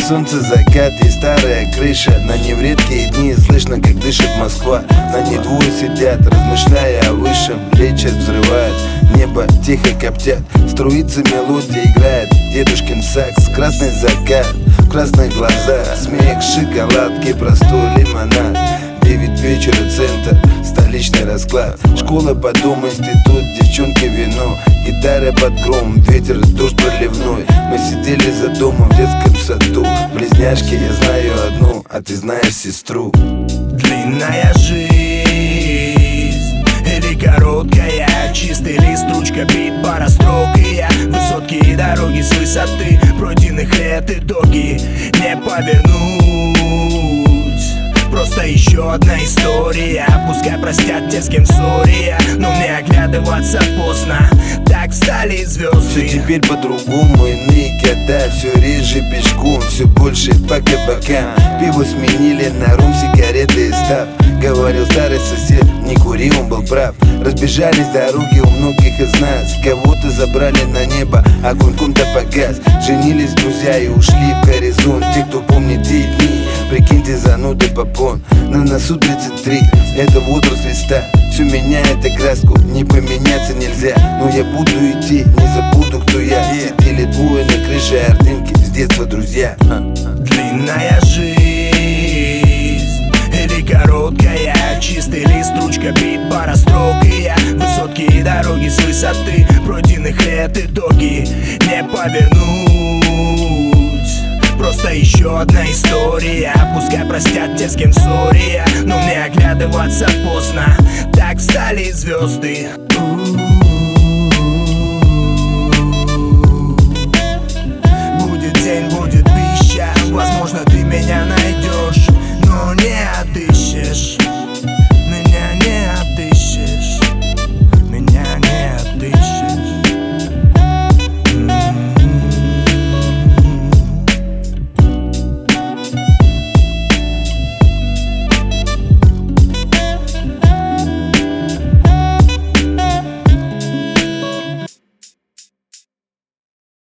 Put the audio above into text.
солнце, закат и старая крыша. На не в редкие дни слышно, как дышит Москва. На ней двое сидят, размышляя о высшем. Лечат, взрывают, небо тихо коптят. Струится мелодия, играет дедушкин сакс. Красный закат, в красных глазах, смех, шоколадки, простой лимонад. 9 вечера, центр, столичный расклад. Школа, потом институт, девчонки, вино. Гитара под гром, ветер, дождь проливной. Мы сидели за домом в детском саду. Близняшки, я знаю одну, а ты знаешь сестру. Длинная жизнь или короткая? Чистый лист, ручка, бит, пара строк. И я высотки и дороги с высоты пройденных лет, итоги не повернуть. Просто еще одна история. Пускай простят те, с кем ссоре, но мне оглядываться поздно. Так встали звезды. Все теперь по-другому, иные года. Все реже пешком, все больше по кабакам. Пиво сменили на рум, сигареты и став. Говорил старый сосед, не кури, он был прав. Разбежались дороги у многих из нас. Кого-то забрали на небо, огонь ком-то погас. Женились друзья и ушли в горизонт. Те, кто помнит те дни, прикиньте, зануды попон. На носу 33, это возраст листа. Все меняет окраску, не поменяться нельзя. Но я буду идти, не забуду, кто я. Сидели двое на крыше Ордынки, с детства друзья. Длинная жизнь или короткая? Чистый лист, ручка, бит, пара строк. И я высотки и дороги с высоты пройденных лет, итоги не повернуть. Просто еще одна история. Пускай простят те, с кем ссоре, но мне оглядываться поздно. Так встали звезды.